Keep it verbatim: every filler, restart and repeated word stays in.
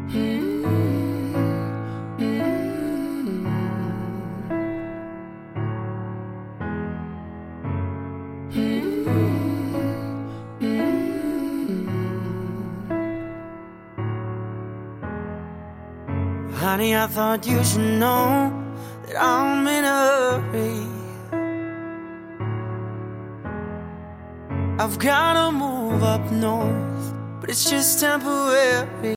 Honey, I thought you should know that I'm in a hurry. I've gotta move up north, but it's just temporary.